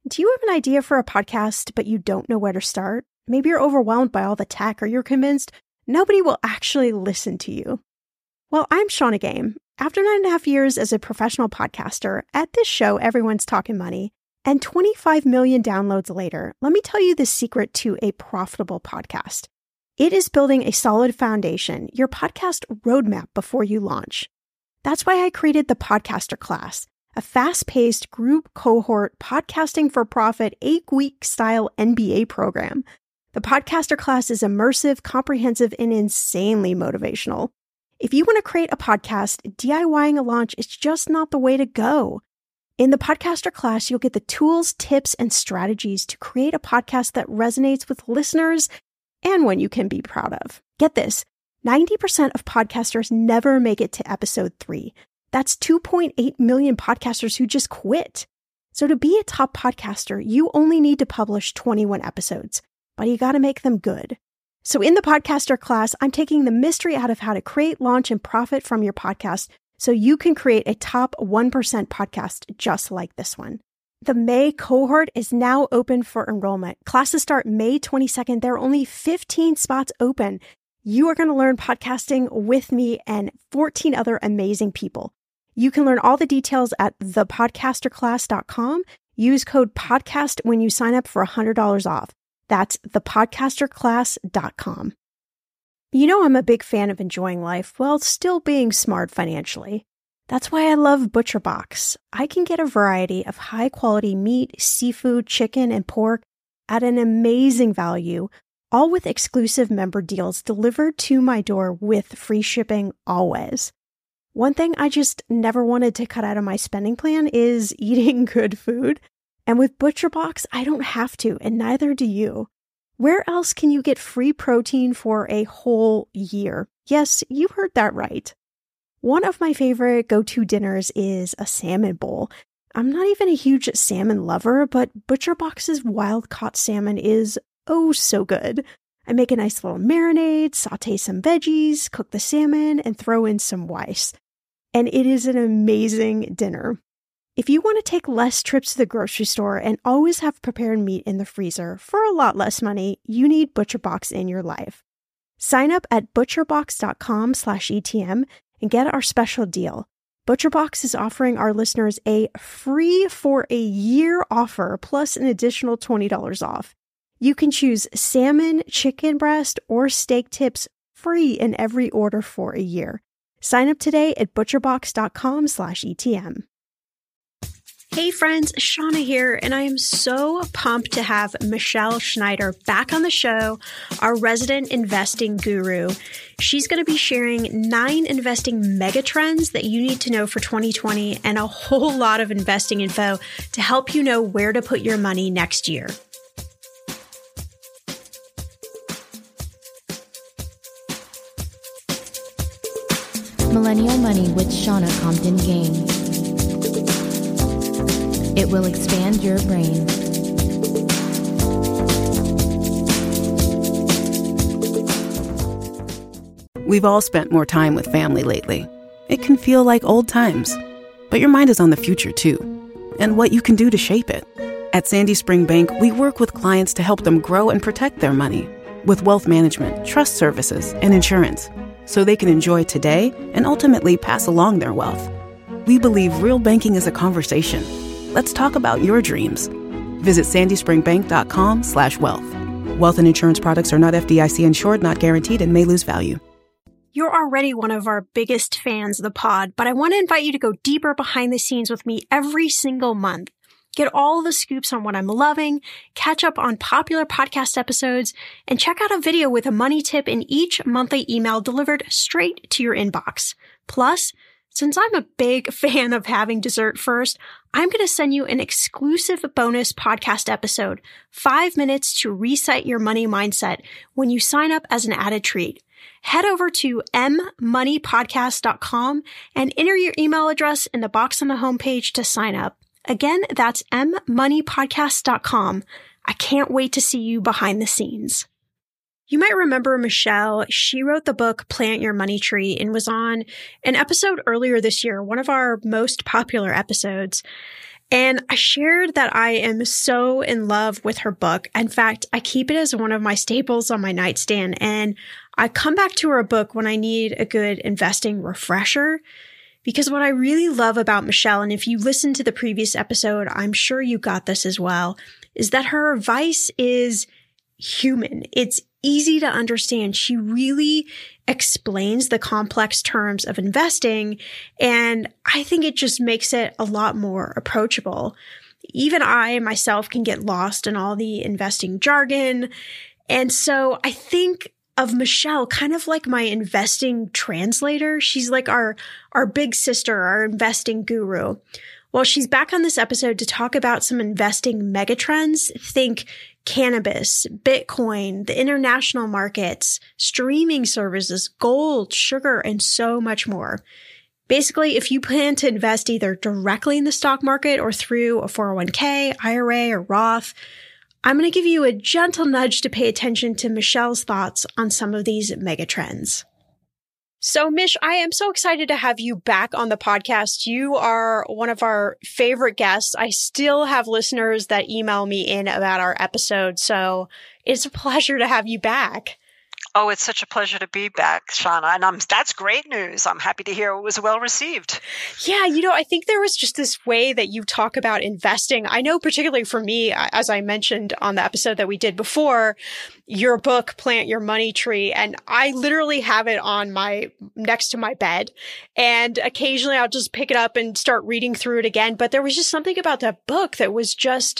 Do you have an idea for a podcast, but you don't know where to start? Maybe you're overwhelmed by all the tech, or you're convinced nobody will actually listen to you. Well, I'm Shannah Game. After 9.5 years as a professional podcaster, at this show, everyone's talking money, and 25 million downloads later, let me tell you the secret to a profitable podcast. It is building a solid foundation, your podcast roadmap before you launch. That's why I created the Podcaster Class, a fast-paced group cohort podcasting for profit 8-week style MBA program. The Podcaster Class is immersive, comprehensive, and insanely motivational. If you want to create a podcast, DIYing a launch is just not the way to go. In the Podcaster Class, you'll get the tools, tips, and strategies to create a podcast that resonates with listeners and one you can be proud of. Get this, 90% of podcasters never make it to episode 3. That's 2.8 million podcasters who just quit. So to be a top podcaster, you only need to publish 21 episodes, but you got to make them good. So in the Podcaster Class, I'm taking the mystery out of how to create, launch, and profit from your podcast so you can create a top 1% podcast just like this one. The May cohort is now open for enrollment. Classes start May 22nd. There are only 15 spots open. You are going to learn podcasting with me and 14 other amazing people. You can learn all the details at thepodcasterclass.com. Use code PODCAST when you sign up for $100 off. That's thepodcasterclass.com. You know I'm a big fan of enjoying life while still being smart financially. That's why I love ButcherBox. I can get a variety of high-quality meat, seafood, chicken, and pork at an amazing value, all with exclusive member deals delivered to my door with free shipping always. One thing I just never wanted to cut out of my spending plan is eating good food. And with ButcherBox, I don't have to, and neither do you. Where else can you get free protein for a whole year? Yes, you heard that right. One of my favorite go-to dinners is a salmon bowl. I'm not even a huge salmon lover, but ButcherBox's wild-caught salmon is oh so good. I make a nice little marinade, saute some veggies, cook the salmon, and throw in some rice. And it is an amazing dinner. If you want to take less trips to the grocery store and always have prepared meat in the freezer for a lot less money, you need ButcherBox in your life. Sign up at butcherbox.com/ETM and get our special deal. ButcherBox is offering our listeners a free for a year offer plus an additional $20 off. You can choose salmon, chicken breast, or steak tips free in every order for a year. Sign up today at butcherbox.com/ETM. Hey friends, Shannah here, and I am so pumped to have Michelle Schneider back on the show, our resident investing guru. She's going to be sharing 9 investing megatrends that you need to know for 2020 and a whole lot of investing info to help you know where to put your money next year. Millennial Money with Shannah Compton Game. It will expand your brain. We've all spent more time with family lately. It can feel like old times, but your mind is on the future too, and what you can do to shape it. At Sandy Spring Bank, we work with clients to help them grow and protect their money with wealth management, trust services, and insurance, so they can enjoy today and ultimately pass along their wealth. We believe real banking is a conversation. Let's talk about your dreams. Visit sandyspringbank.com/wealth. Wealth and insurance products are not FDIC insured, not guaranteed, and may lose value. You're already one of our biggest fans of the pod, but I want to invite you to go deeper behind the scenes with me every single month. Get all the scoops on what I'm loving, catch up on popular podcast episodes, and check out a video with a money tip in each monthly email delivered straight to your inbox. Plus, since I'm a big fan of having dessert first, I'm going to send you an exclusive bonus podcast episode, 5 minutes to reset your money mindset when you sign up as an added treat. Head over to mmoneypodcast.com and enter your email address in the box on the homepage to sign up. Again, that's mmoneypodcast.com. I can't wait to see you behind the scenes. You might remember Michelle. She wrote the book Plant Your Money Tree and was on an episode earlier this year, one of our most popular episodes. And I shared that I am so in love with her book. In fact, I keep it as one of my staples on my nightstand. And I come back to her book when I need a good investing refresher. Because what I really love about Michelle, and if you listened to the previous episode, I'm sure you got this as well, is that her advice is human. It's easy to understand. She really explains the complex terms of investing, and I think it just makes it a lot more approachable. Even I myself can get lost in all the investing jargon. And so I think of Michelle kind of like my investing translator. She's like our big sister, our investing guru. Well, she's back on this episode to talk about some investing megatrends. Think cannabis, Bitcoin, the international markets, streaming services, gold, sugar, and so much more. Basically, if you plan to invest either directly in the stock market or through a 401k, IRA, or Roth, I'm going to give you a gentle nudge to pay attention to Michelle's thoughts on some of these megatrends. So, Mish, I am so excited to have you back on the podcast. You are one of our favorite guests. I still have listeners that email me in about our episode, so it's a pleasure to have you back. Oh, it's such a pleasure to be back, Shauna. And that's great news. I'm happy to hear it was well received. Yeah, I think there was just this way that you talk about investing. I know particularly for me, as I mentioned on the episode that we did before, your book, Plant Your Money Tree, and I literally have it on next to my bed. And occasionally I'll just pick it up and start reading through it again. But there was just something about that book that was just,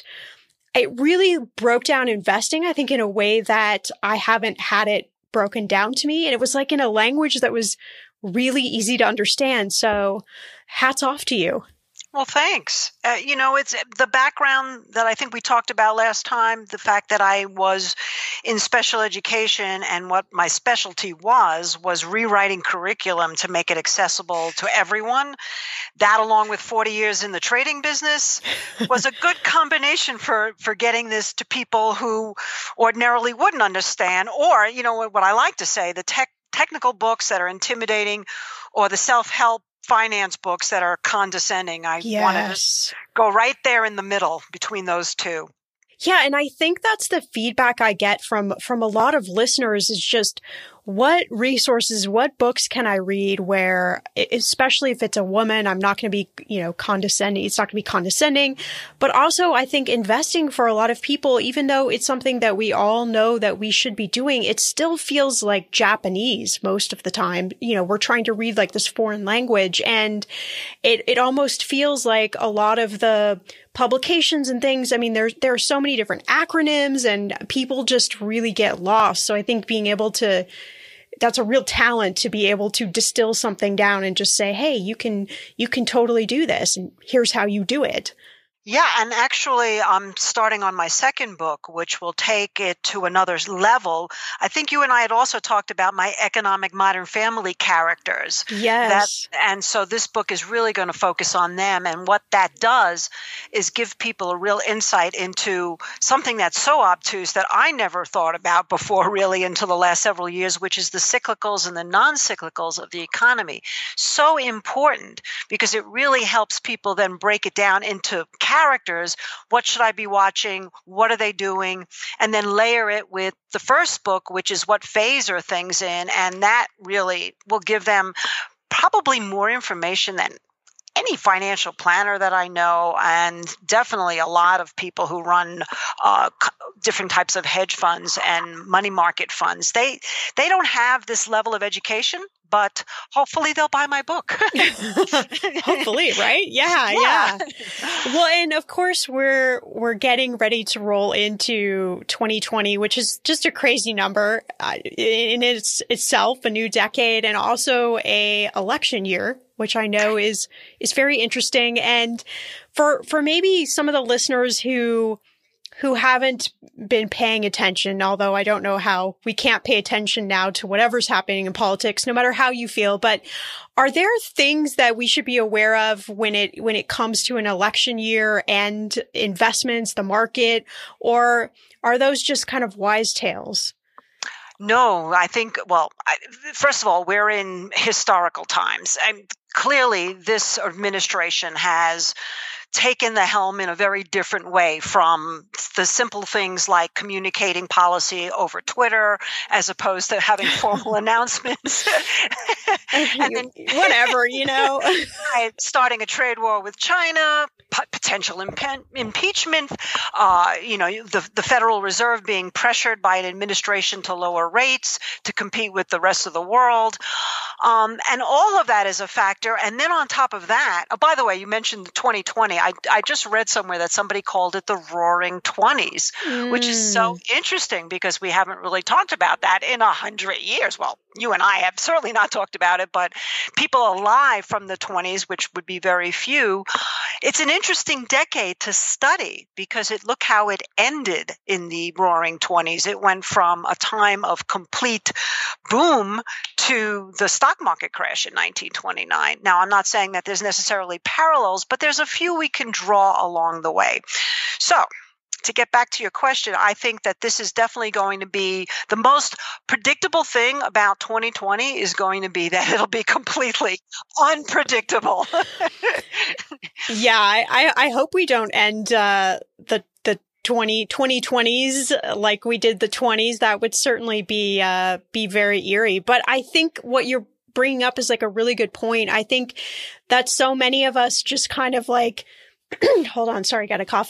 it really broke down investing, I think, in a way that I haven't had it broken down to me. And it was like in a language that was really easy to understand. So hats off to you. Well, thanks. It's the background that I think we talked about last time, the fact that I was in special education and what my specialty was rewriting curriculum to make it accessible to everyone. That, along with 40 years in the trading business, was a good combination for getting this to people who ordinarily wouldn't understand, or, what I like to say, the technical books that are intimidating, or the self-help finance books that are condescending. I want to go right there in the middle between those two. Yeah, and I think that's the feedback I get from a lot of listeners is just what resources, what books can I read where, especially if it's a woman, I'm not going to be, condescending. It's not going to be condescending. But also, I think investing for a lot of people, even though it's something that we all know that we should be doing, it still feels like Japanese most of the time. We're trying to read like this foreign language, and it almost feels like a lot of the publications and things. I mean, there are so many different acronyms, and people just really get lost. So I think being able to, that's a real talent to be able to distill something down and just say, hey, you can totally do this, and here's how you do it. Yeah, and actually, I'm starting on my second book, which will take it to another level. I think you and I had also talked about my economic modern family characters. Yes. And so this book is really going to focus on them. And what that does is give people a real insight into something that's so obtuse that I never thought about before, really, until the last several years, which is the cyclicals and the non-cyclicals of the economy. So important, because it really helps people then break it down into characters. What should I be watching? What are they doing? And then layer it with the first book, which is what phase are things in. And that really will give them probably more information than any financial planner that I know, and definitely a lot of people who run different types of hedge funds and money market funds. They don't have this level of education, but hopefully they'll buy my book. Hopefully, right? Yeah. Well, and of course we're getting ready to roll into 2020, which is just a crazy number in itself, a new decade, and also a election year, which I know is very interesting. And for maybe some of the listeners who haven't been paying attention, although I don't know how we can't pay attention now to whatever's happening in politics, no matter how you feel. But are there things that we should be aware of when it comes to an election year and investments, the market, or are those just kind of wise tales? No, I think, first of all, we're in historical times. And clearly, this administration has taken the helm in a very different way, from the simple things like communicating policy over Twitter as opposed to having formal announcements. And then, whatever, right, starting a trade war with China, potential impeachment, the Federal Reserve being pressured by an administration to lower rates to compete with the rest of the world. And all of that is a factor. And then on top of that, by the way, you mentioned 2020. I just read somewhere that somebody called it the Roaring 20s, which is so interesting because we haven't really talked about that in 100 years. Well, you and I have certainly not talked about it, but people alive from the 20s, which would be very few, it's an interesting decade to study because look how it ended in the Roaring 20s. It went from a time of complete boom to the stock market crash in 1929. Now, I'm not saying that there's necessarily parallels, but there's a few we can draw along the way. So, to get back to your question, I think that this is definitely going to be the most predictable thing about 2020 is going to be that it'll be completely unpredictable. Yeah, I hope we don't end the 2020s like we did the 20s. That would certainly be very eerie. But I think what you're bringing up is like a really good point. I think that so many of us just kind of like, hold on, sorry, got a cough.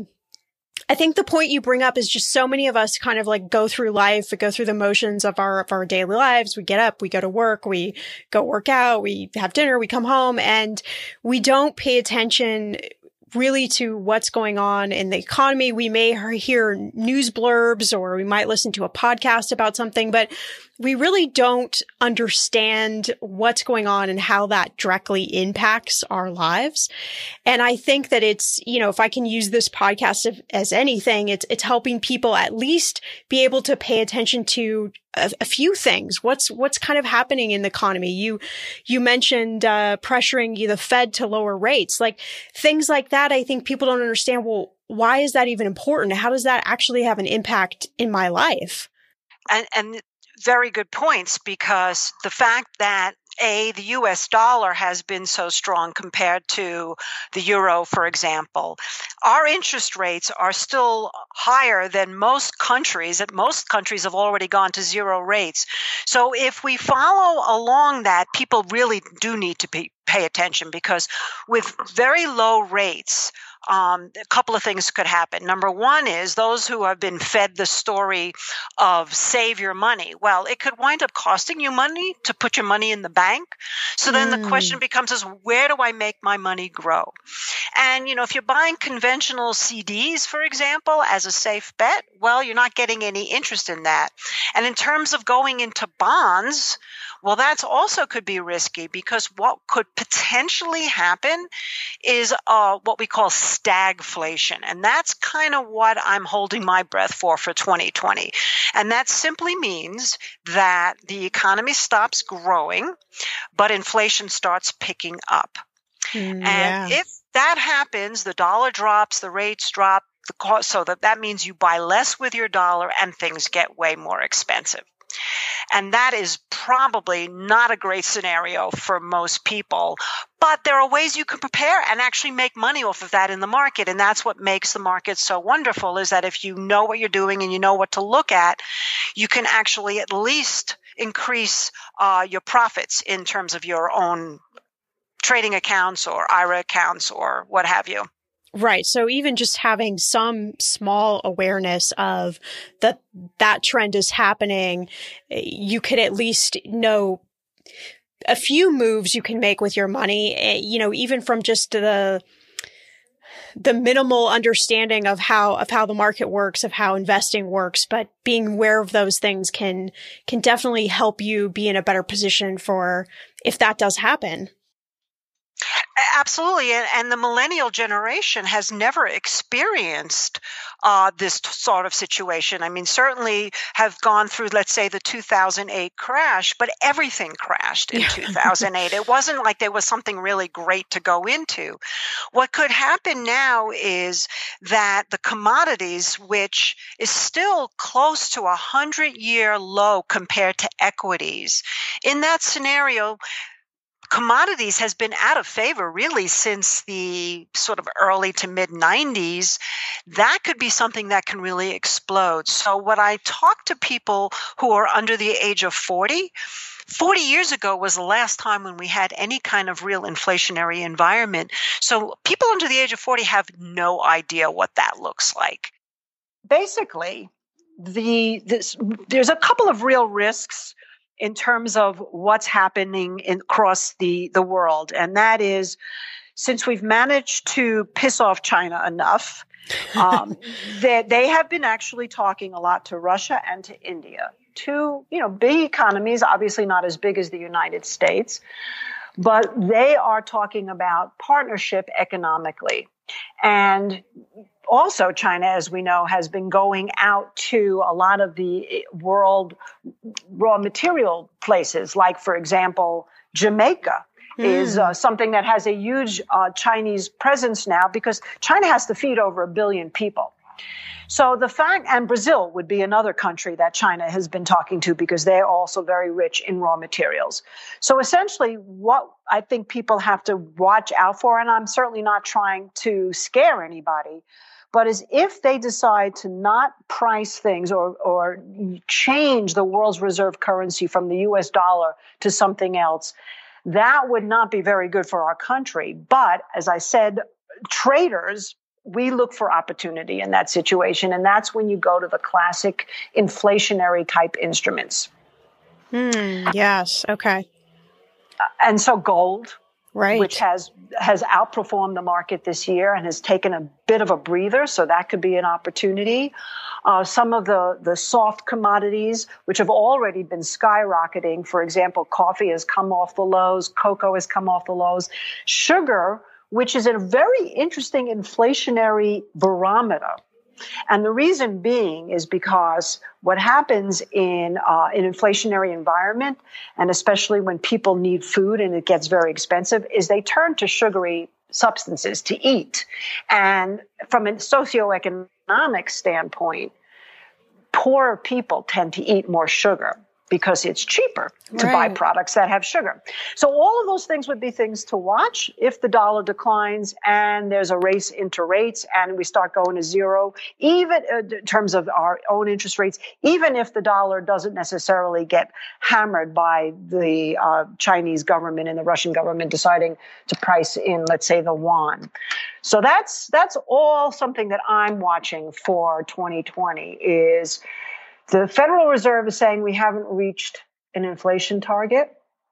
I think the point you bring up is just so many of us kind of like go through life, go through the motions of our daily lives. We get up, we go to work, we go work out, we have dinner, we come home, and we don't pay attention really to what's going on in the economy. We may hear news blurbs or we might listen to a podcast about something, but we really don't understand what's going on and how that directly impacts our lives. And I think that it's, if I can use this podcast as anything, it's helping people at least be able to pay attention to a few things. What's kind of happening in the economy? You mentioned pressuring the Fed to lower rates, like things like that. I think people don't understand. Well, why is that even important? How does that actually have an impact in my life? And very good points, because the fact that the U.S. dollar has been so strong compared to the euro, for example, our interest rates are still higher than most countries. Most countries have already gone to zero rates. So if we follow along that, people really do need to pay attention, because with very low rates, a couple of things could happen. Number one is those who have been fed the story of save your money. Well, it could wind up costing you money to put your money in the bank. So then the question becomes where do I make my money grow? And, if you're buying conventional CDs, for example, as a safe bet, well, you're not getting any interest in that. And in terms of going into bonds, well, that's also could be risky, because what could potentially happen is what we call stagflation. And that's kind of what I'm holding my breath for 2020. And that simply means that the economy stops growing, but inflation starts picking up. And if that happens, the dollar drops, the rates drop, the cost, so that means you buy less with your dollar and things get way more expensive. And that is probably not a great scenario for most people. But there are ways you can prepare and actually make money off of that in the market. And that's what makes the market so wonderful, is that if you know what you're doing and you know what to look at, you can actually at least increase your profits in terms of your own trading accounts or IRA accounts or what have you. Right. So even just having some small awareness of that trend is happening, you could at least know a few moves you can make with your money, even from just the minimal understanding of how the market works, of how investing works. But being aware of those things can definitely help you be in a better position for if that does happen. Absolutely. And the millennial generation has never experienced this sort of situation. I mean, certainly have gone through, let's say, the 2008 crash, but everything crashed in 2008. It wasn't like there was something really great to go into. What could happen now is that the commodities, which is still close to 100-year low compared to equities, in that scenario, commodities has been out of favor really since the sort of early to mid 90s, that could be something that can really explode. So when I talk to people who are under the age of 40 years ago was the last time when we had any kind of real inflationary environment. So people under the age of 40 have no idea what that looks like. Basically, there's a couple of real risks in terms of what's happening across the world. And that is, since we've managed to piss off China enough, they have been actually talking a lot to Russia and to India, two, big economies, obviously not as big as the United States, but they are talking about partnership economically. And also, China, as we know, has been going out to a lot of the world raw material places, like, for example, Jamaica is something that has a huge Chinese presence now because China has to feed over 1 billion people. So the fact, and Brazil would be another country that China has been talking to because they're also very rich in raw materials. So essentially what I think people have to watch out for, and I'm certainly not trying to scare anybody, but is if they decide to not price things or change the world's reserve currency from the US dollar to something else, that would not be very good for our country. But as I said, traders, we look for opportunity in that situation. And that's when you go to the classic inflationary type instruments. Yes. Okay. And so gold, right, which has outperformed the market this year and has taken a bit of a breather. So that could be an opportunity. Some of the soft commodities, which have already been skyrocketing. For example, coffee has come off the lows. Cocoa has come off the lows. Sugar, which is a very interesting inflationary barometer. And the reason being is because what happens in an inflationary environment, and especially when people need food and it gets very expensive, is they turn to sugary substances to eat. And from a socioeconomic standpoint, poorer people tend to eat more sugar because it's cheaper to buy products that have sugar. So all of those things would be things to watch if the dollar declines and there's a race into rates and we start going to zero, even in terms of our own interest rates, even if the dollar doesn't necessarily get hammered by the Chinese government and the Russian government deciding to price in, let's say, the yuan. So that's all something that I'm watching for 2020 is the Federal Reserve is saying we haven't reached an inflation target,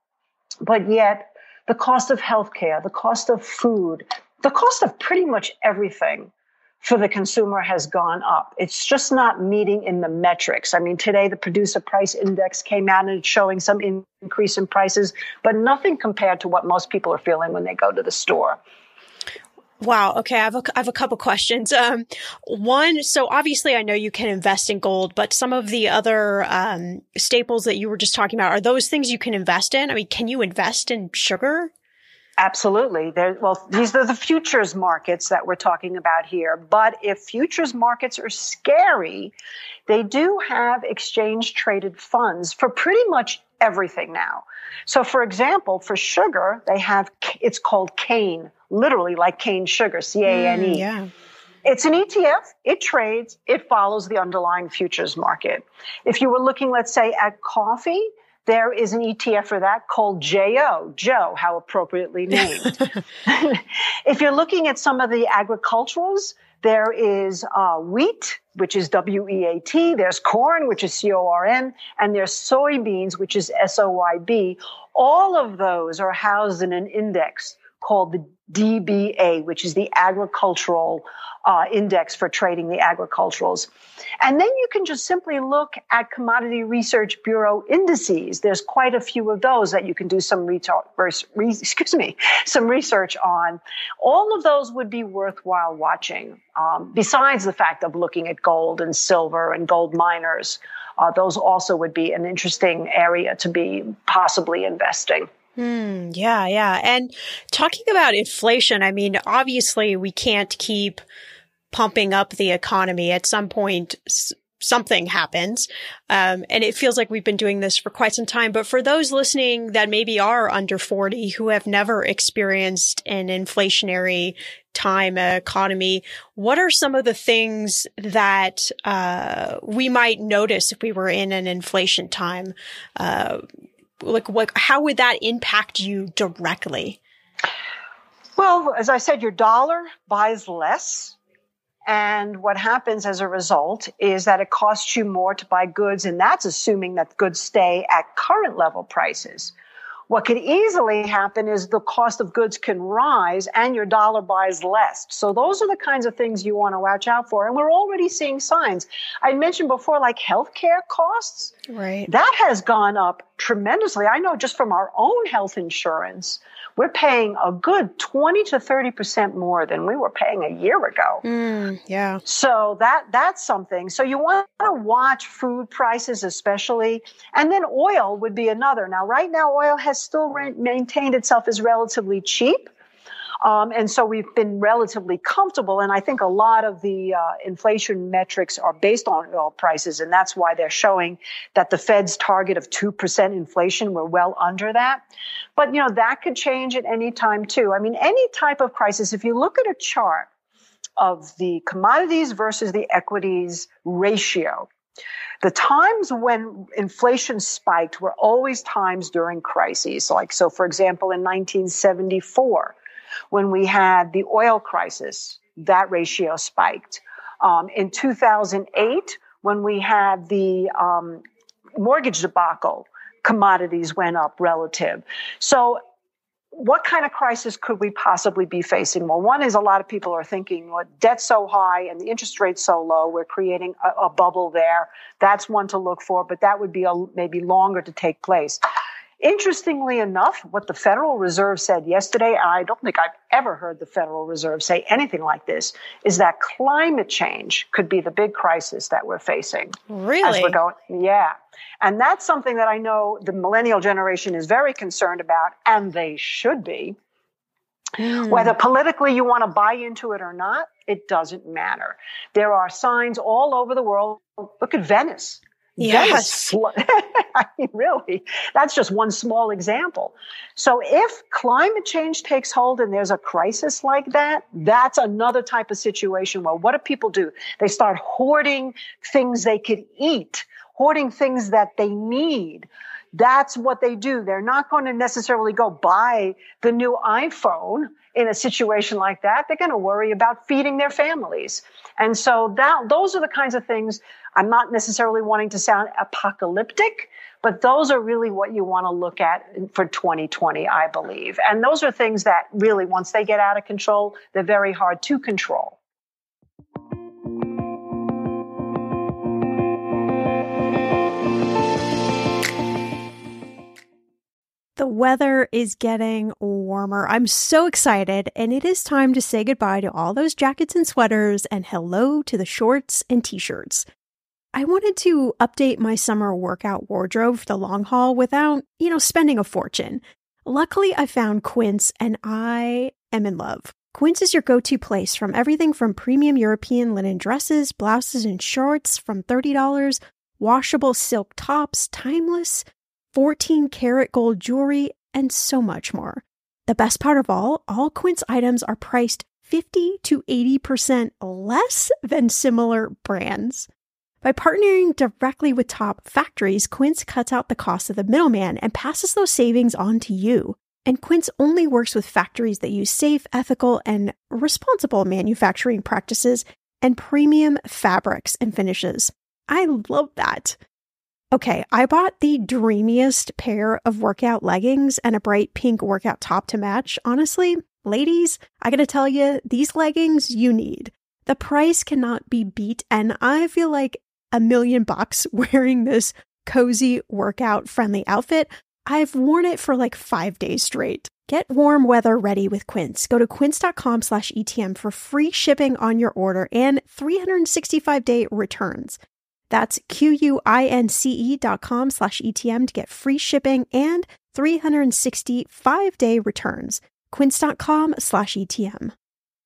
but yet the cost of healthcare, the cost of food, the cost of pretty much everything for the consumer has gone up. It's just not meeting in the metrics. I mean, today the Producer Price Index came out and it's showing some increase in prices, but nothing compared to what most people are feeling when they go to the store. Wow. Okay. I have a couple questions. One, so obviously I know you can invest in gold, but some of the other staples that you were just talking about, are those things you can invest in? I mean, can you invest in sugar? Absolutely. These are the futures markets that we're talking about here. But if futures markets are scary, they do have exchange traded funds for pretty much everything now. So for example, for sugar, it's called cane, literally like cane sugar, C-A-N-E. Yeah. It's an ETF. It trades. It follows the underlying futures market. If you were looking, let's say, at coffee, there is an ETF for that called Joe, how appropriately named. If you're looking at some of the agriculturals, there is wheat, which is W-E-A-T. There's corn, which is C-O-R-N. And there's soybeans, which is S-O-Y-B. All of those are housed in an index called the DBA, which is the agricultural index for trading the agriculturals. And then you can just simply look at Commodity Research Bureau indices. There's quite a few of those that you can do some research on. All of those would be worthwhile watching. Besides the fact of looking at gold and silver and gold miners, those also would be an interesting area to be possibly investing. Yeah. And talking about inflation, I mean, obviously we can't keep pumping up the economy. At some point, something happens. And it feels like we've been doing this for quite some time. But for those listening that maybe are under 40 who have never experienced an inflationary time economy, what are some of the things that we might notice if we were in an inflation time? How would that impact you directly? Well, as I said, your dollar buys less. And what happens as a result is that it costs you more to buy goods. And that's assuming that goods stay at current level prices. What could easily happen is the cost of goods can rise and your dollar buys less. So those are the kinds of things you want to watch out for. And we're already seeing signs. I mentioned before, like healthcare costs. Right. That has gone up tremendously. I know just from our own health insurance, we're paying a good 20 to 30% more than we were paying a year ago. Yeah. So that's something. So you want to watch food prices especially. And then oil would be another. Now, right now, oil has still maintained itself as relatively cheap. And so we've been relatively comfortable. And I think a lot of the inflation metrics are based on oil prices. And that's why they're showing that the Fed's target of 2% inflation, we're well under that. But, that could change at any time, too. I mean, any type of crisis, if you look at a chart of the commodities versus the equities ratio, the times when inflation spiked were always times during crises. So for example, in 1974, when we had the oil crisis, that ratio spiked. In 2008, when we had the mortgage debacle, commodities went up relative. So what kind of crisis could we possibly be facing? Well, one is a lot of people are thinking, well, debt's so high and the interest rate's so low, we're creating a bubble there. That's one to look for, but that would be maybe longer to take place. Interestingly enough, what the Federal Reserve said yesterday, and I don't think I've ever heard the Federal Reserve say anything like this, is that climate change could be the big crisis that we're facing. Really? As we're going, yeah. And that's something that I know the millennial generation is very concerned about, and they should be. Whether politically you want to buy into it or not, it doesn't matter. There are signs all over the world. Look at Venice. Yes. I mean, really, that's just one small example. So if climate change takes hold and there's a crisis like that, that's another type of situation where what do people do? They start hoarding things they could eat, hoarding things that they need. That's what they do. They're not going to necessarily go buy the new iPhone in a situation like that. They're going to worry about feeding their families. And so those are the kinds of things. I'm not necessarily wanting to sound apocalyptic, but those are really what you want to look at for 2020, I believe. And those are things that really, once they get out of control, they're very hard to control. The weather is getting warmer. I'm so excited, and it is time to say goodbye to all those jackets and sweaters and hello to the shorts and t-shirts. I wanted to update my summer workout wardrobe for the long haul without, spending a fortune. Luckily, I found Quince, and I am in love. Quince is your go-to place from everything from premium European linen dresses, blouses, and shorts from $30, washable silk tops, timeless 14-karat gold jewelry, and so much more. The best part of all Quince items are priced 50 to 80% less than similar brands. By partnering directly with top factories, Quince cuts out the cost of the middleman and passes those savings on to you. And Quince only works with factories that use safe, ethical, and responsible manufacturing practices and premium fabrics and finishes. I love that. Okay, I bought the dreamiest pair of workout leggings and a bright pink workout top to match. Honestly, ladies, I gotta tell you, these leggings you need. The price cannot be beat, and I feel like $1 million wearing this cozy workout friendly outfit. I've worn it for like 5 days straight. Get warm weather ready with Quince. Go to quince.com/ETM for free shipping on your order and 365-day returns. That's QUINCE.com/ETM to get free shipping and 365-day returns. Quince.com/ETM.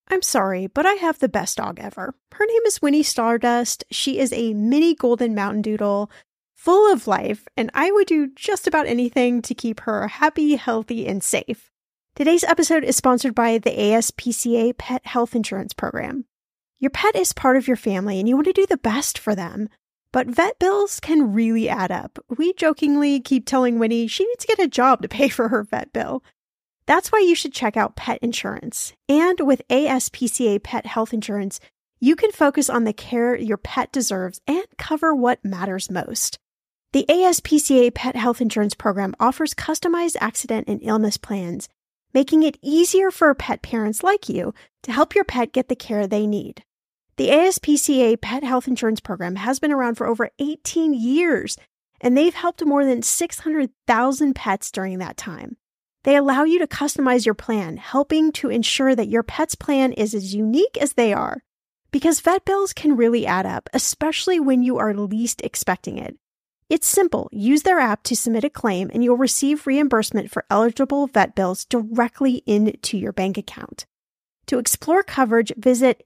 I'm sorry, but I have the best dog ever. Her name is Winnie Stardust. She is a mini golden mountain doodle, full of life, and I would do just about anything to keep her happy, healthy, and safe. Today's episode is sponsored by the ASPCA Pet Health Insurance Program. Your pet is part of your family, and you want to do the best for them. But vet bills can really add up. We jokingly keep telling Winnie she needs to get a job to pay for her vet bill. That's why you should check out pet insurance. And with ASPCA Pet Health Insurance, you can focus on the care your pet deserves and cover what matters most. The ASPCA Pet Health Insurance Program offers customized accident and illness plans, making it easier for pet parents like you to help your pet get the care they need. The ASPCA Pet Health Insurance Program has been around for over 18 years, and they've helped more than 600,000 pets during that time. They allow you to customize your plan, helping to ensure that your pet's plan is as unique as they are. Because vet bills can really add up, especially when you are least expecting it. It's simple. Use their app to submit a claim, and you'll receive reimbursement for eligible vet bills directly into your bank account. To explore coverage, visit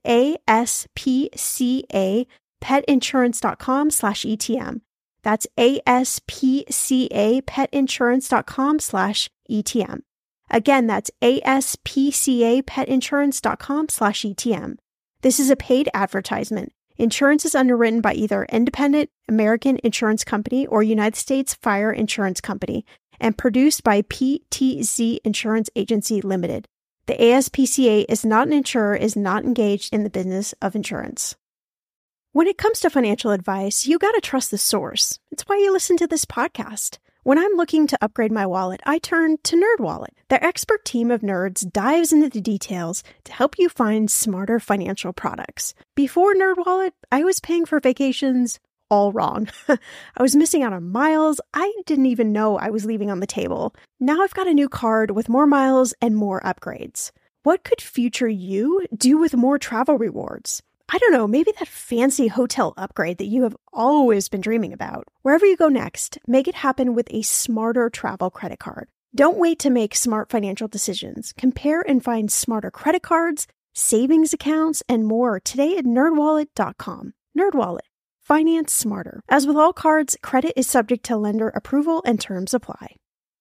aspcapetinsurance.com/ETM. That's aspcapetinsurance.com/ETM. Again, that's aspcapetinsurance.com/ETM. This is a paid advertisement. Insurance is underwritten by either Independent American Insurance Company or United States Fire Insurance Company and produced by PTZ Insurance Agency Limited. The ASPCA is not an insurer, is not engaged in the business of insurance. When it comes to financial advice, you got to trust the source. It's why you listen to this podcast. When I'm looking to upgrade my wallet, I turn to NerdWallet. Their expert team of nerds dives into the details to help you find smarter financial products. Before NerdWallet, I was paying for vacations all wrong. I was missing out on miles I didn't even know I was leaving on the table. Now I've got a new card with more miles and more upgrades. What could future you do with more travel rewards? I don't know, maybe that fancy hotel upgrade that you have always been dreaming about. Wherever you go next, make it happen with a smarter travel credit card. Don't wait to make smart financial decisions. Compare and find smarter credit cards, savings accounts, and more today at nerdwallet.com. NerdWallet. Finance smarter. As with all cards, credit is subject to lender approval and terms apply.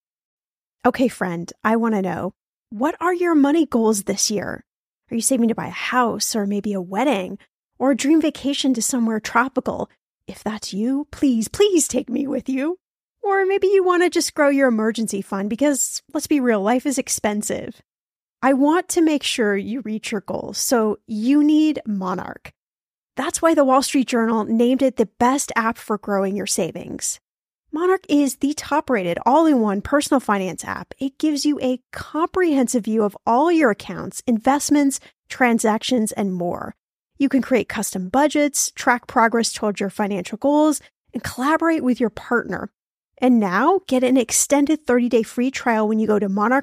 Okay, friend, I want to know, what are your money goals this year? Are you saving to buy a house or maybe a wedding or a dream vacation to somewhere tropical? If that's you, please take me with you. Or maybe you want to just grow your emergency fund because, let's be real, life is expensive. I want to make sure you reach your goals, so you need Monarch. That's why the Wall Street Journal named it the best app for growing your savings. Monarch is the top-rated, all-in-one personal finance app. It gives you a comprehensive view of all your accounts, investments, transactions, and more. You can create custom budgets, track progress toward your financial goals, and collaborate with your partner. And now, get an extended 30-day free trial when you go to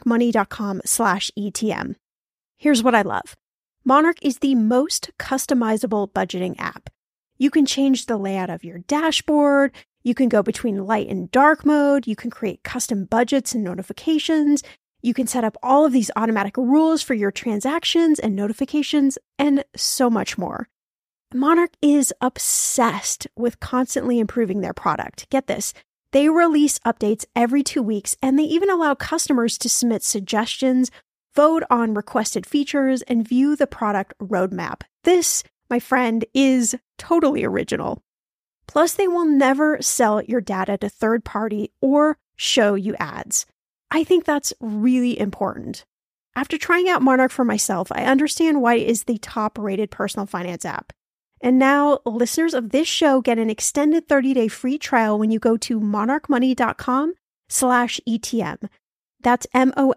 monarchmoney.com/ETM. Here's what I love. Monarch is the most customizable budgeting app. You can change the layout of your dashboard. You can go between light and dark mode. You can create custom budgets and notifications. You can set up all of these automatic rules for your transactions and notifications, and so much more. Monarch is obsessed with constantly improving their product. Get this. They release updates every 2 weeks, and they even allow customers to submit suggestions, vote on requested features, and view the product roadmap. This, my friend, is totally original. Plus, they will never sell your data to third party or show you ads. I think that's really important. After trying out Monarch for myself, I understand why it is the top-rated personal finance app. And now, listeners of this show get an extended 30-day free trial when you go to monarchmoney.com/ETM. That's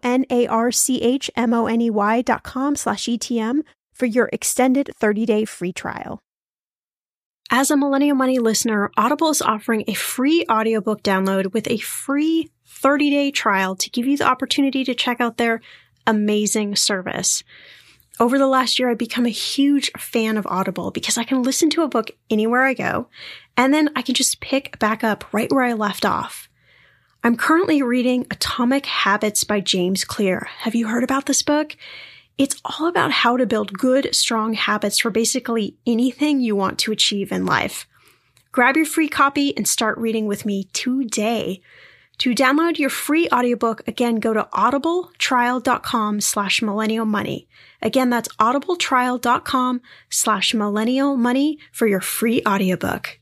monarchmoney.com/ETM for your extended 30-day free trial. As a Millennial Money listener, Audible is offering a free audiobook download with a free 30-day trial to give you the opportunity to check out their amazing service. Over the last year, I've become a huge fan of Audible because I can listen to a book anywhere I go, and then I can just pick back up right where I left off. I'm currently reading Atomic Habits by James Clear. Have you heard about this book? It's all about how to build good, strong habits for basically anything you want to achieve in life. Grab your free copy and start reading with me today. To download your free audiobook, again, go to audibletrial.com/millennialmoney. Again, that's audibletrial.com/millennialmoney for your free audiobook.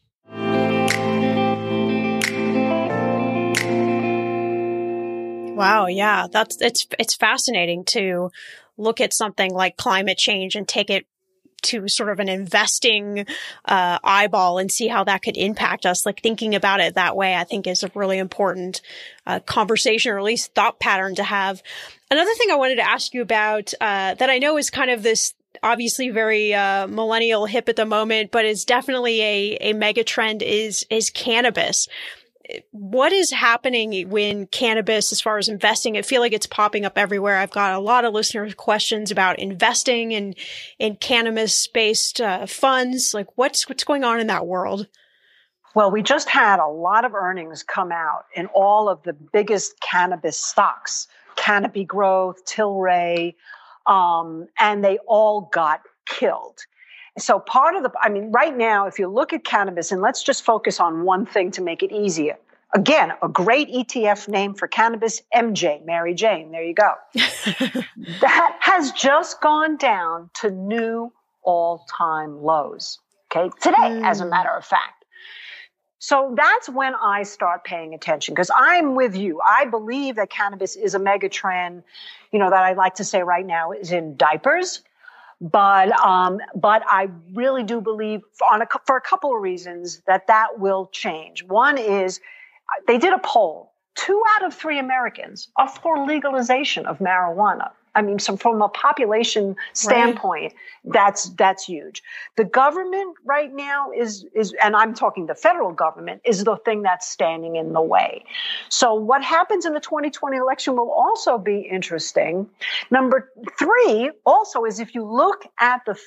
Wow, yeah, it's fascinating to look at something like climate change and take it to sort of an investing eyeball and see how that could impact us. Like thinking about it that way, I think is a really important conversation, or at least thought pattern to have. Another thing I wanted to ask you about that I know is kind of this obviously very millennial hip at the moment, but is definitely a mega trend is cannabis. What is happening when cannabis, as far as investing? I feel like it's popping up everywhere. I've got a lot of listeners' questions about investing in cannabis-based funds. Like, what's going on in that world? Well, we just had a lot of earnings come out in all of the biggest cannabis stocks, Canopy Growth, Tilray, and they all got killed. So right now, if you look at cannabis, and let's just focus on one thing to make it easier. Again, a great ETF name for cannabis, MJ, Mary Jane. There you go. That has just gone down to new all-time lows. Okay, today, as a matter of fact. So that's when I start paying attention, because I'm with you. I believe that cannabis is a mega trend, that I like to say right now is in diapers. But I really do believe for a couple of reasons that will change. One is they did a poll. 2 out of 3 Americans are for legalization of marijuana. I mean, from a population standpoint, right. That's huge. The government right now is, and I'm talking the federal government, is the thing that's standing in the way. So what happens in the 2020 election will also be interesting. Number 3 also is, if you look at the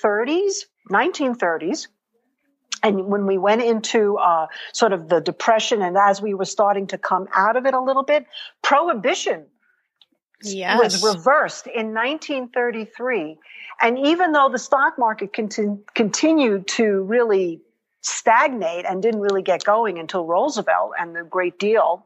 1930s, and when we went into sort of the Depression, and as we were starting to come out of it a little bit, prohibition was reversed in 1933. And even though the stock market continued to really stagnate and didn't really get going until Roosevelt and the Great Deal,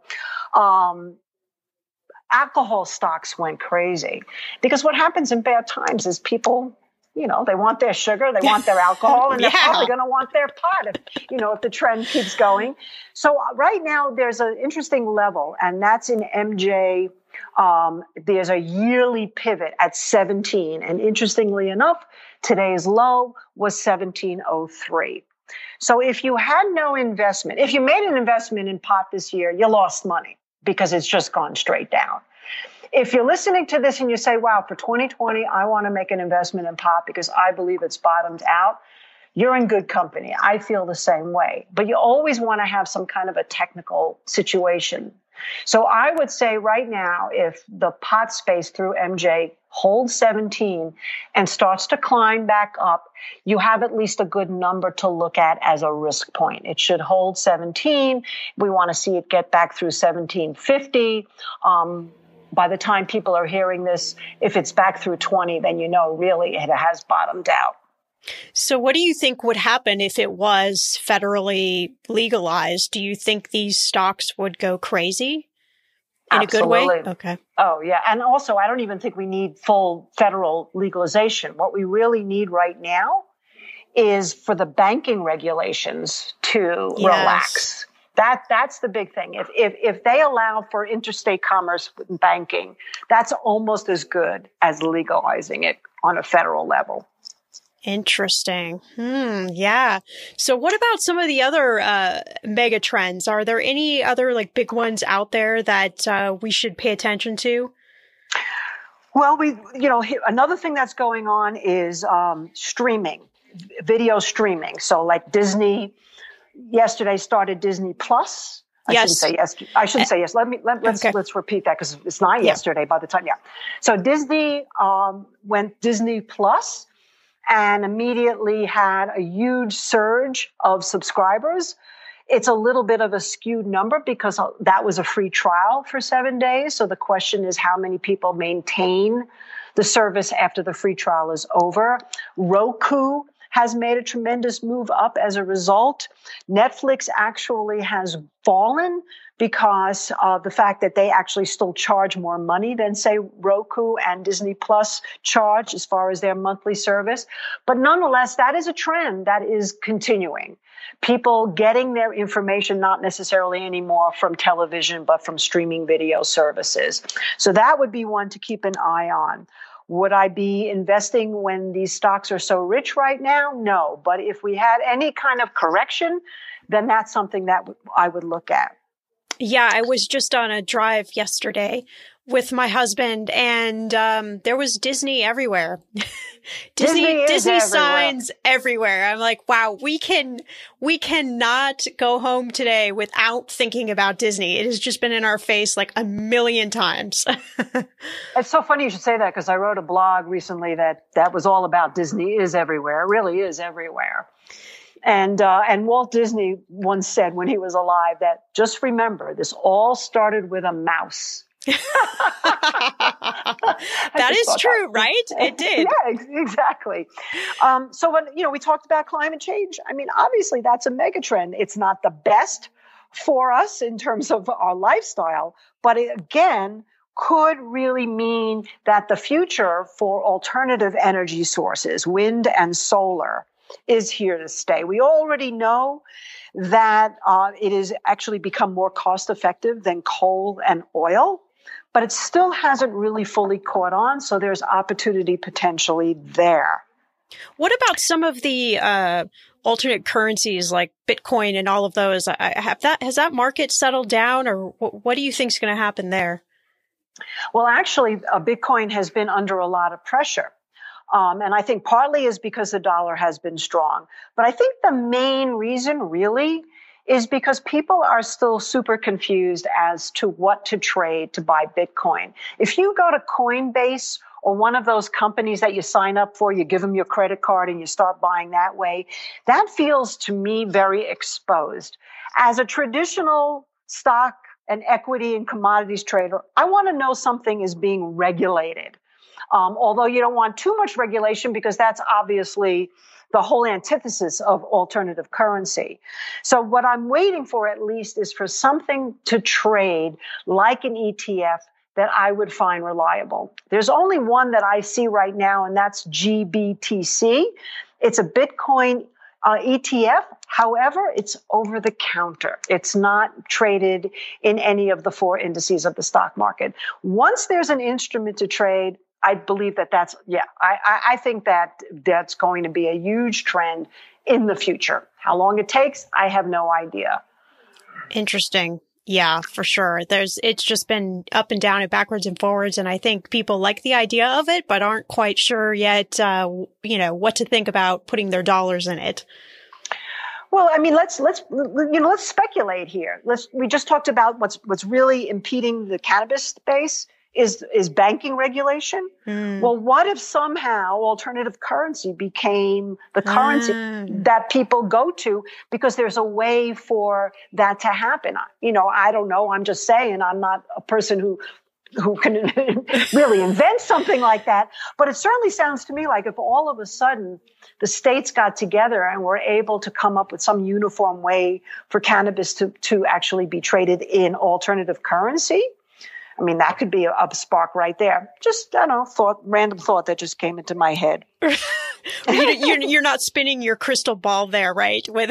alcohol stocks went crazy. Because what happens in bad times is people, they want their sugar, they want their alcohol, and they're probably going to want their pot if the trend keeps going. So right now there's an interesting level, and that's in MJ. There's a yearly pivot at 17. And interestingly enough, today's low was 1703. So if you had no investment, if you made an investment in pot this year, you lost money because it's just gone straight down. If you're listening to this and you say, wow, for 2020, I want to make an investment in pot because I believe it's bottomed out, you're in good company. I feel the same way. But you always want to have some kind of a technical situation. So I would say right now, if the pot space through MJ holds 17 and starts to climb back up, you have at least a good number to look at as a risk point. It should hold 17. We want to see it get back through 1750. By the time people are hearing this, if it's back through 20, then really it has bottomed out. So what do you think would happen if it was federally legalized? Do you think these stocks would go crazy in Absolutely. A good way? Okay. Oh, yeah. And also, I don't even think we need full federal legalization. What we really need right now is for the banking regulations to relax. That's the big thing. If they allow for interstate commerce with banking, that's almost as good as legalizing it on a federal level. Interesting. Yeah. So what about some of the other mega trends? Are there any other big ones out there that we should pay attention to? Well, another thing that's going on is streaming, video streaming. So like Disney yesterday started Disney Plus. I shouldn't say yes. I shouldn't say yes. Let's repeat that because it's not yesterday by the time. Yeah. So Disney went Disney Plus and immediately had a huge surge of subscribers. It's a little bit of a skewed number because that was a free trial for 7 days. So the question is how many people maintain the service after the free trial is over. Roku has made a tremendous move up as a result. Netflix actually has fallen because of the fact that they actually still charge more money than, say, Roku and Disney Plus charge as far as their monthly service. But nonetheless, that is a trend that is continuing. People getting their information not necessarily anymore from television, but from streaming video services. So that would be one to keep an eye on. Would I be investing when these stocks are so rich right now? No. But if we had any kind of correction, then that's something that I would look at. Yeah, I was just on a drive yesterday with my husband, and there was Disney everywhere. Disney signs everywhere. I'm like, wow, we cannot go home today without thinking about Disney. It has just been in our face like a million times. It's so funny you should say that, because I wrote a blog recently that was all about Disney is everywhere. It really is everywhere. And Walt Disney once said when he was alive that, just remember, this all started with a mouse. That is true, right? It did. Yeah, exactly. So when, we talked about climate change, I mean, obviously that's a megatrend. It's not the best for us in terms of our lifestyle, but it, again, could really mean that the future for alternative energy sources, wind and solar, is here to stay. We already know that it has actually become more cost effective than coal and oil, but it still hasn't really fully caught on. So there's opportunity potentially there. What about some of the alternate currencies like Bitcoin and all of those? Has that market settled down, or what do you think is going to happen there? Well, actually, Bitcoin has been under a lot of pressure. And I think partly is because the dollar has been strong. But I think the main reason really is because people are still super confused as to what to trade to buy Bitcoin. If you go to Coinbase or one of those companies that you sign up for, you give them your credit card and you start buying that way, that feels to me very exposed. As a traditional stock and equity and commodities trader, I want to know something is being regulated. Although you don't want too much regulation, because that's obviously the whole antithesis of alternative currency. So what I'm waiting for at least is for something to trade like an ETF that I would find reliable. There's only one that I see right now, and that's GBTC. It's a Bitcoin ETF. However, it's over the counter. It's not traded in any of the 4 indices of the stock market. Once there's an instrument to trade, I believe I think that's going to be a huge trend in the future. How long it takes, I have no idea. Interesting. Yeah, for sure. It's just been up and down and backwards and forwards. And I think people like the idea of it, but aren't quite sure yet, what to think about putting their dollars in it. Well, I mean, let's speculate here. We just talked about what's really impeding the cannabis space is banking regulation. Well, what if somehow alternative currency became the currency that people go to because there's a way for that to happen? I don't know. I'm just saying, I'm not a person who can really invent something like that. But it certainly sounds to me like if all of a sudden the states got together and were able to come up with some uniform way for cannabis to actually be traded in alternative currency, I mean, that could be a spark right there. Just, random thought that just came into my head. You're not spinning your crystal ball there, right? With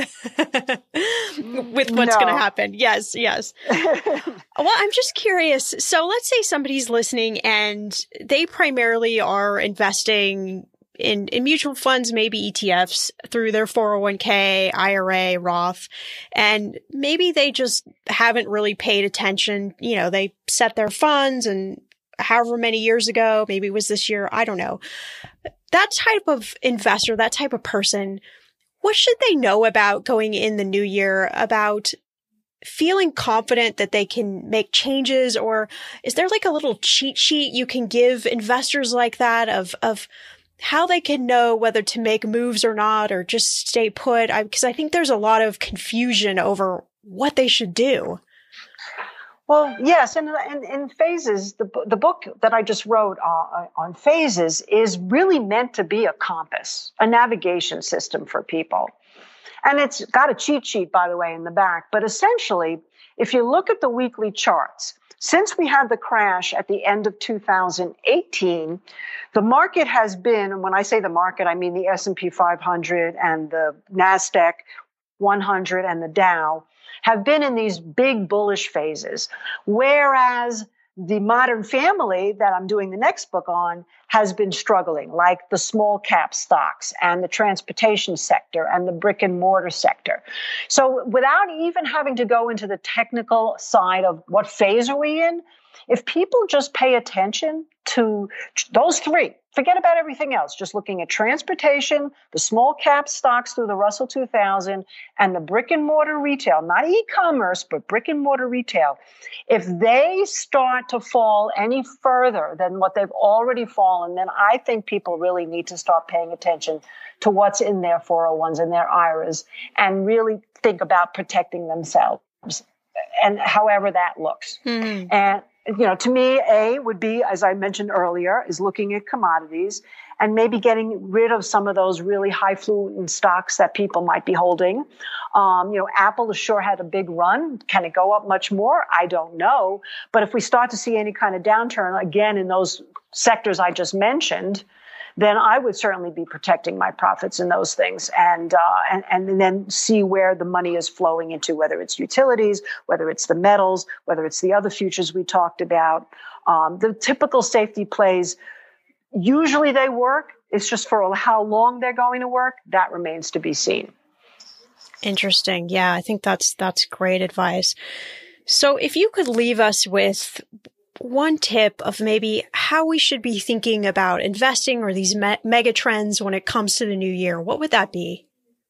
what's going to happen. Yes. Well, I'm just curious. So let's say somebody's listening and they primarily are investing in mutual funds, maybe ETFs through their 401k, IRA, Roth, and maybe they just haven't really paid attention. They set their funds and however many years ago, maybe it was this year, I don't know. That type of investor, that type of person, what should they know about going in the new year, about feeling confident that they can make changes? Or is there like a little cheat sheet you can give investors like that of how they can know whether to make moves or not, or just stay put? Because I think there's a lot of confusion over what they should do. Well, yes, and in phases, the book that I just wrote on phases is really meant to be a compass, a navigation system for people. And it's got a cheat sheet, by the way, in the back. But essentially, if you look at the weekly charts, since we had the crash at the end of 2018, the market has been, and when I say the market, I mean the S&P 500 and the NASDAQ 100 and the Dow, have been in these big bullish phases, whereas the modern family that I'm doing the next book on has been struggling, like the small cap stocks and the transportation sector and the brick and mortar sector. So without even having to go into the technical side of what phase are we in, if people just pay attention to those three, forget about everything else, just looking at transportation, the small cap stocks through the Russell 2000, and the brick and mortar retail, not e-commerce, but brick and mortar retail, if they start to fall any further than what they've already fallen, then I think people really need to start paying attention to what's in their 401s and their IRAs and really think about protecting themselves, and however that looks. Mm-hmm. And to me, A would be, as I mentioned earlier, is looking at commodities and maybe getting rid of some of those really highfalutin stocks that people might be holding. Apple has sure had a big run. Can it go up much more? I don't know. But if we start to see any kind of downturn, again, in those sectors I just mentioned, then I would certainly be protecting my profits in those things and then see where the money is flowing into, whether it's utilities, whether it's the metals, whether it's the other futures we talked about. The typical safety plays, usually they work. It's just for how long they're going to work. That remains to be seen. Interesting. Yeah, I think that's great advice. So if you could leave us with one tip of maybe how we should be thinking about investing or these mega trends when it comes to the new year, what would that be?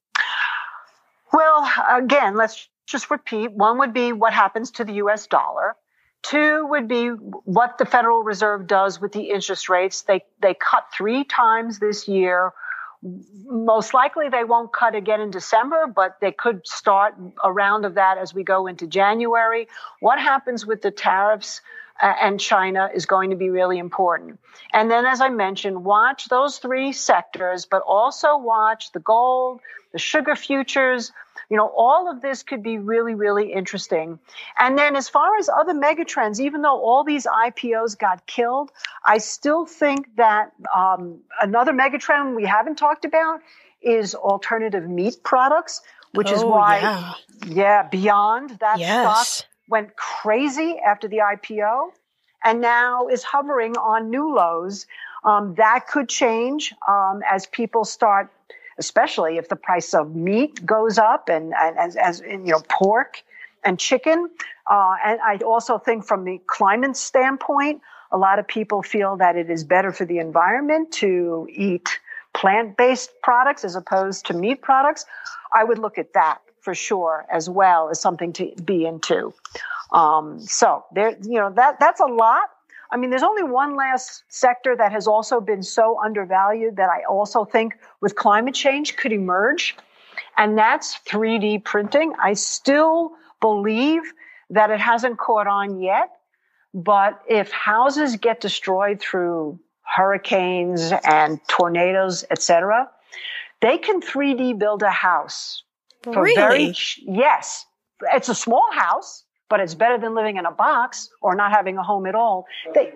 Well, again, let's just repeat. One would be what happens to the U.S. dollar. Two would be what the Federal Reserve does with the interest rates. They cut 3 times this year. Most likely they won't cut again in December, but they could start a round of that as we go into January. What happens with the tariffs and China is going to be really important. And then, as I mentioned, watch those 3 sectors, but also watch the gold, the sugar futures. All of this could be really, really interesting. And then as far as other megatrends, even though all these IPOs got killed, I still think that another megatrend we haven't talked about is alternative meat products, which is why, Beyond, that stock went crazy after the IPO and now is hovering on new lows. That could change as people start, especially if the price of meat goes up and as pork and chicken. And I also think from the climate standpoint, a lot of people feel that it is better for the environment to eat plant-based products as opposed to meat products. I would look at that for sure, as well as something to be into. So there, that's a lot. I mean, there's only one last sector that has also been so undervalued that I also think with climate change could emerge, and that's 3D printing. I still believe that it hasn't caught on yet, but if houses get destroyed through hurricanes and tornadoes, etc., they can 3D build a house. Really? Yes. It's a small house, but it's better than living in a box or not having a home at all.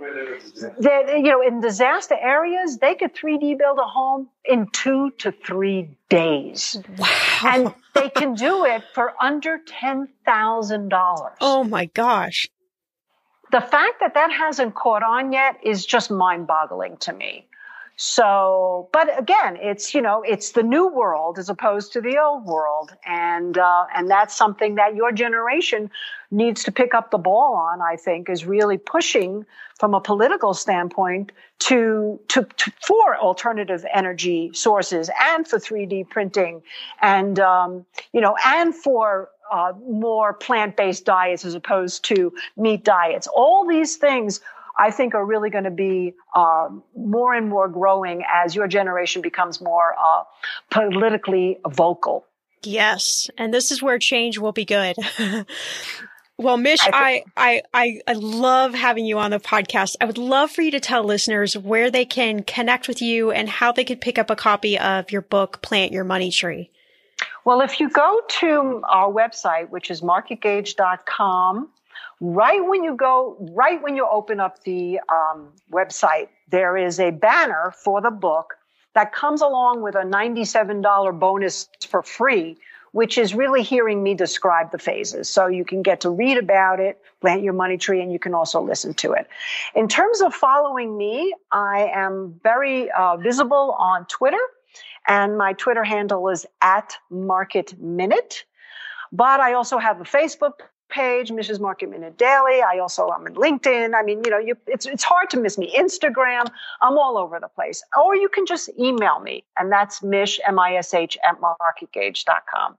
In disaster areas, they could 3D build a home in 2 to 3 days. Wow. And they can do it for under $10,000. Oh my gosh. The fact that that hasn't caught on yet is just mind-boggling to me. So, but again, it's the new world as opposed to the old world. And that's something that your generation needs to pick up the ball on, I think, is really pushing from a political standpoint for alternative energy sources and for 3D printing and for more plant-based diets as opposed to meat diets. All these things I think are really going to be more and more growing as your generation becomes more politically vocal. Yes. And this is where change will be good. Well, Mish, I love having you on the podcast. I would love for you to tell listeners where they can connect with you and how they could pick up a copy of your book, Plant Your Money Tree. Well, if you go to our website, which is marketgauge.com, right when you open up the website, there is a banner for the book that comes along with a $97 bonus for free, which is really hearing me describe the phases. So you can get to read about it, Plant Your Money Tree, and you can also listen to it. In terms of following me, I am very visible on Twitter, and my Twitter handle is @MarketMinute. But I also have a Facebook page, Mrs. Market Minute Daily. I'm in LinkedIn. I mean, it's hard to miss me. Instagram, I'm all over the place. Or you can just email me, and that's Mish, MISH, @marketgauge.com.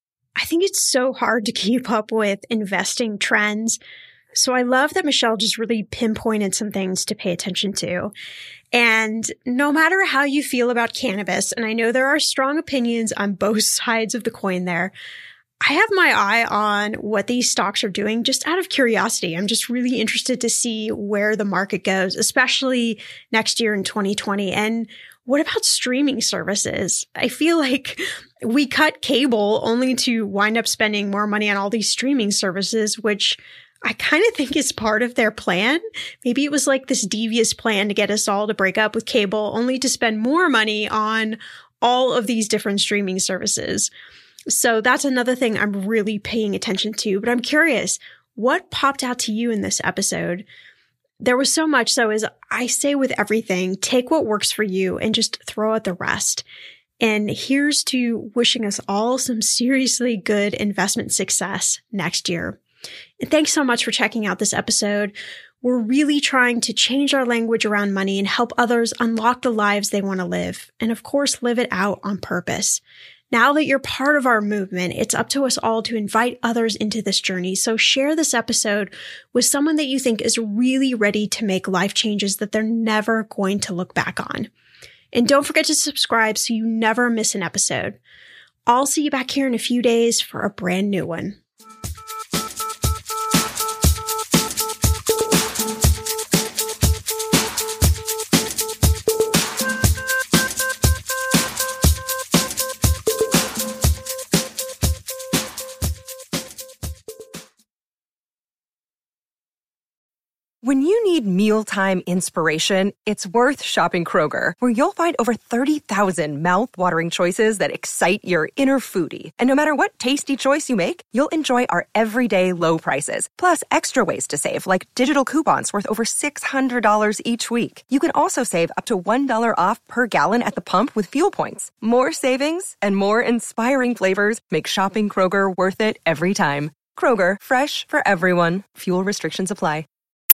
I think it's so hard to keep up with investing trends. So I love that Michelle just really pinpointed some things to pay attention to. And no matter how you feel about cannabis, and I know there are strong opinions on both sides of the coin there, I have my eye on what these stocks are doing just out of curiosity. I'm just really interested to see where the market goes, especially next year in 2020. And what about streaming services? I feel like we cut cable only to wind up spending more money on all these streaming services, which I kind of think is part of their plan. Maybe it was like this devious plan to get us all to break up with cable, only to spend more money on all of these different streaming services. So that's another thing I'm really paying attention to. But I'm curious, what popped out to you in this episode? There was so much. So as I say with everything, take what works for you and just throw out the rest. And here's to wishing us all some seriously good investment success next year. And thanks so much for checking out this episode. We're really trying to change our language around money and help others unlock the lives they want to live. And of course, live it out on purpose. Now that you're part of our movement, it's up to us all to invite others into this journey. So share this episode with someone that you think is really ready to make life changes that they're never going to look back on. And don't forget to subscribe so you never miss an episode. I'll see you back here in a few days for a brand new one. When you need mealtime inspiration, it's worth shopping Kroger, where you'll find over 30,000 mouth-watering choices that excite your inner foodie. And no matter what tasty choice you make, you'll enjoy our everyday low prices, plus extra ways to save, like digital coupons worth over $600 each week. You can also save up to $1 off per gallon at the pump with fuel points. More savings and more inspiring flavors make shopping Kroger worth it every time. Kroger, fresh for everyone. Fuel restrictions apply.